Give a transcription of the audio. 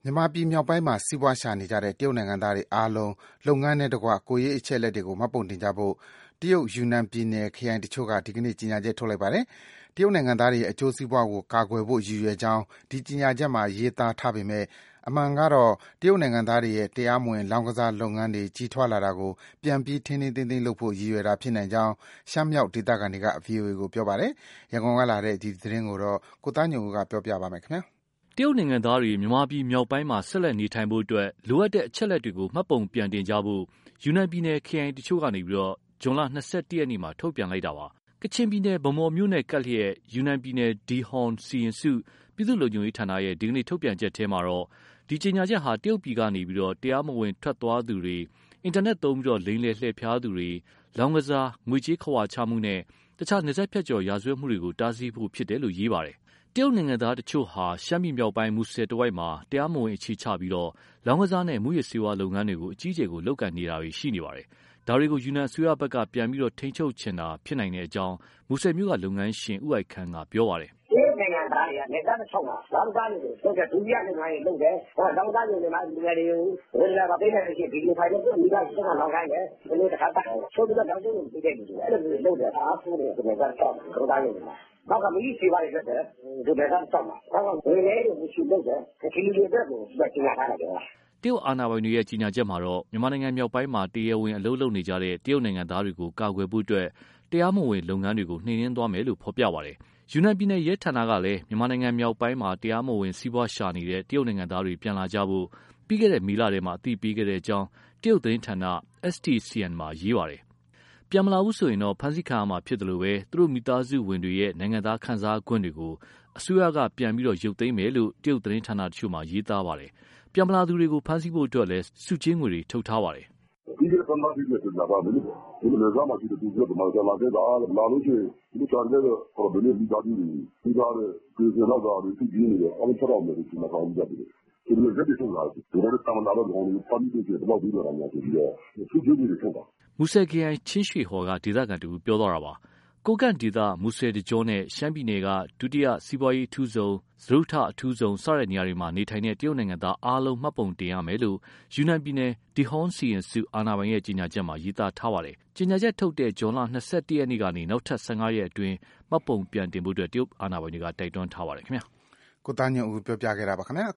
မြန်မာပြည်မြောက်ပိုင်းမှာစီးပွားရှာနေကြတဲ့တရုတ်နိုင်ငံသားတွေအားလုံးလုပ်ငန်းနဲ့တကွကိုယ်ရေးအချက်အလက်တွေကိုမှတ်ပုံတင်ကြဖို့တရုတ်ယူနန်ပြည်နယ်ခရိုင်တချို့ကဒီကနေ့ကြေညာချက်ထုတ်လိုက်ပါတယ်။တရုတ်နိုင်ငံသားတွေရဲ့အကျိုးစီးပွားကိုကာကွယ်ဖို့ရည်ရွယ်ကြောင်းဒီကြေညာချက်မှာရေးသားထားပေမဲ့အမှန်ကတော့တရုတ်နိုင်ငံသားတွေရဲ့တရားမဝင်လောင်းကစားလုပ်ငန်းတွေကြီးထွားလာတာကိုပြန်ပြီးထိန်းသိမ်းလုပ်ဖို့ရည်ရွယ်တာဖြစ်နိုင်ကြောင်းရှမ်းမြောက်ဒေသခံတွေက VOA ကိုပြောပါတယ်။ရန်ကုန်ကလာတဲ့ဒီသတင်းကိုကိုသားညွန့်ဦးကပြောပြပါမယ်ခင်ဗျာ။တရုတ်နိုင်ငံသားတွေမြန်မာပြည်မြောက်ပိုင်းမှာဆက်လက်နေထိုင်ဖို့အတွက်လိုအပ်တဲ့အချက်အလက်တွေကိုမှတ်ပုံပြန်တင်ကြဖို့ယူနန်ပြည်နယ်ခရိုင်တချို့ကနေဇွန်လ21ရက်နေ့မှာထုတ်ပြန်လိုက်တာပါ။ကချင်ပြည်နယ်ဗန်းမော်မြို့နဲ့ကပ်လျက်ယူနန်ပြည်နယ်ဒီဟွန်စီရင်စုပြည်သူ့လုံခြုံရေးဌာနရဲ့ဒီကနေ့ထုတ်ပြန်ချက်ထဲမှာတော့ဒီကြေညာချက်ဟာတရုတ်ပြည်ကနေတရားမဝင်ထွက်သွားသူတွေအင်တာနက်သုံးလိမ်လည်လှည့်ဖျားသူတွေလောင်းကစားငွေကြေးခဝါချမှုနဲ့တခြားနယ်စပ်ဖြတ်ကျော်ရာဇဝတ်မှုတွေကိုတားဆီးဖို့ဖြစ်တယ်လို့ရေးပါတယ်။တရုတ်နိုင်ငံသားတချို့ဟာရှမ်းပြည်မြောက်ပိုင်းမူဆယ်တဝိုက်မှာတရားမဝင်အခြေချပြီးလောင်းကစားနဲ့မူရစ်ဆေးဝါးလုပ်ငန်းတွေကိုအကြီးအကျယ်လုပ်ကိုင်နေတာတွေရှိနေပါတယ်။ဒါတွေကိုယူနန်အစိုးရဘက်ကပြန်ပြီးထိန်းချုပ်ချင်တာဖြစ်နိုင်တဲ့အကြောင်းမူဆယ်မြို့ကလုပ်ငန်းရှင်ဦးအိုက်ခန်းကပြောပါတယ်။တရုတ်နိုင်ငံသားတွေကနေသားတစ်ချောင်းမှာလောင်းကစားတွေကိုလုပ်တဲ့ဒုတိယလုပ်ငန်းတွေလုပ်တယ်။လောင်းကစားတွေမှာလူငယ်တွေကိုဝင်လာပေးတဲ့ရှိဗီဒီယိုဖိုင်တွေမိသားစုကလောင်းခိုင်းတယ်။ဒီလိုတစ်ခါတည်းဆိုပြီးတော့လောင်းစုတွေပြတဲ့လူတွေအဲ့လိုမျိုးလုပ်တယ်အားဆိုးတယ်ဒီကစားတော့လောင်းကစားတွေမှာနောက်ကမကြီးစီပါရတဲ့ဒီဒေသဆောက်မှာနောက်ကဝေလေတွေရှိလို့တဲ့ဒီလိုတွေတော့ကျန်ထားတယ်ကွာတရုတ်အာဏာပိုင်တွေရဲ့ကြီးညာချက်မှာတော့မြန်မာနိုင်ငံမြောက်ပိုင်းမှာတရားဝင်အလုပ်လုပ်နေကြတဲ့တရုတ်နိုင်ငံသားတွေကိုကာကွယ်ဖို့အတွက်တရားမဝင်လုပ်ငန်းတွေကိုနှိမ်နင်းသွားမယ်လို့ဖော်ပြပါတယ်။ယူနန်ပြည်နယ်ရဲဌာနကလည်းမြန်မာနိုင်ငံမြောက်ပိုင်းမှာတရားမဝင်စီးပွားရှာနေတဲ့တရုတ်နိုင်ငံသားတွေပြန်လာကြဖို့ပြီးခဲ့တဲ့မေလထဲမှာအသိပေးခဲ့တဲ့အကြောင်းတရုတ်သတင်းဌာန STCN မှာရေးပါတယ်။ပြန်မလာဘူးဆိုရင်ဖမ်းဆီးခံရမှာဖြစ်တယ်လို့သူတို့မိသားစုဝင်တွေရဲ့နိုင်ငံသားခံစားခွင့်တွေကိုအစိုးရကပြန်ပြီးရုပ်သိမ်းမယ်လို့တရုတ်သတင်းဌာနတချို့မှာရေးသားပါတယ်။ပြန်မလာသူတွေကိုဖမ်းဆီးဖို့အတွက်လည်းစုချင်းငွေတွေထုတ်ထားပါတယ်။ဒီကနေ့မှပြီးတယ်ဆိုတာပါမလို့ဒီလိုဇာမရှိတဲ့သူတွေမှာလာခဲ့တာလာလို့ရှိရင်ဒီချာတဲ့ဘယ်လိုမိသားစုတွေပြီးသားတဲ့ဒီလောက်တာတွေသူကြီးနေတယ်အောင်ချက်တော့မယ်ဒီမှာကောင်းကြတယ်ဒီလိုရက်တွေထုတ်လာတယ်ဒီလိုတမန်တော်တို့ဖမ်းပြီးတယ်တော့ပြီးတော့များပြီးတော့သူကြီးတွေထုတ်တာမူဆယ်ခရိုင်ချင်းရွှေဟော်ကဒေသခံတူပြောသွားတာပါကိုကန့်ဒေသမူဆယ်တကြောနဲ့ရှမ်းပြည်နယ်ကဒုတိယစီးပွားရေးအထူးဆုံးစရုထအထူးဆုံးစတဲ့နေရာတွေမှာနေထိုင်တဲ့တရုတ်နိုင်ငံသားအားလုံးမှတ်ပုံတင်ရမယ်လို့ယူနန်ပြည်နယ်ဒီဟွန်စီရင်စုအာဏာပိုင်ရဲ့ကြေညာချက်မှာရေးသားထားပါတယ်။ကြေညာချက်ထုတ်တဲ့ဇွန်လ21ရက်နေ့ကနေနောက်ထပ်15ရက်အတွင်းမှတ်ပုံပြန်တင်ဖို့တရုတ်အာဏာပိုင်တွေကတိုက်တွန်းထားပါတယ်ခင်ဗျာ။ကိုသားညွန့်ဦးပြောပြခဲ့တာပါခင်ဗျာ။